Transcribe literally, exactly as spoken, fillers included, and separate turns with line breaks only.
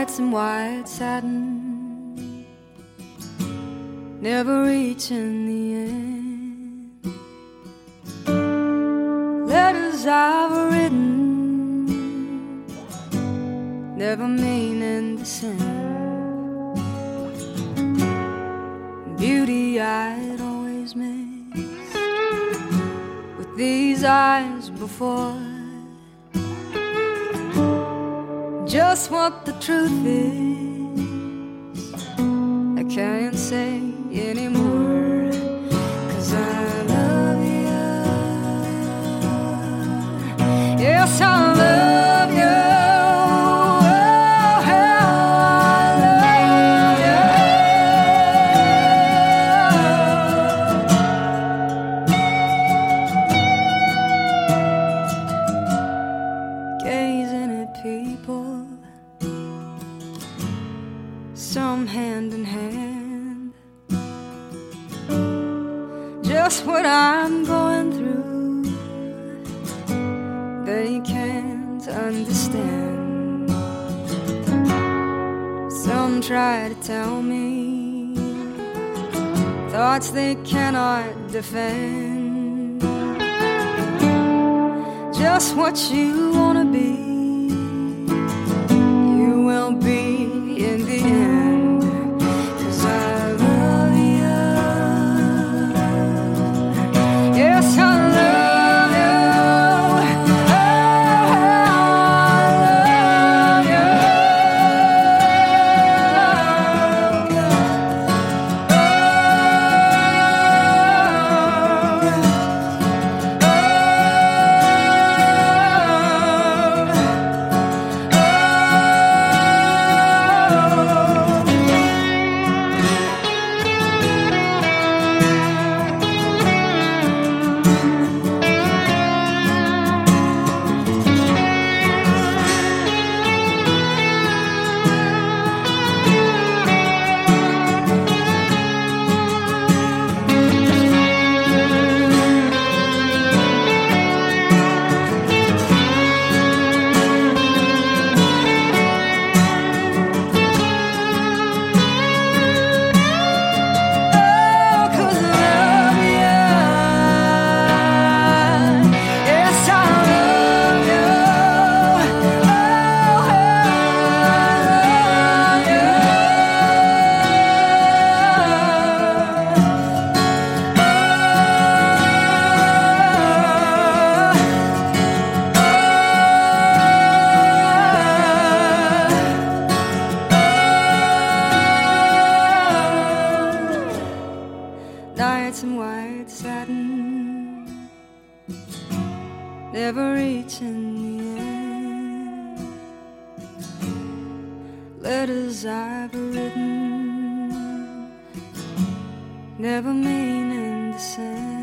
nights in white satin, never reaching the end. Letters I've written, never meaning to send. Beauty I'd always missed with these eyes before. Just what the truth is, I can't say anymore. 'Cause I love you, yes I love you, oh, I love you. Gazing at people, some hand in hand, just what I'm going through, they can't understand. Some try to tell me thoughts they cannot defend. Just what you wanna be, you will be in the end. 'Cause I love you, yes I love you, oh, I love you, nights in white satin, never reaching the end. Letters I've written, never meaning to send.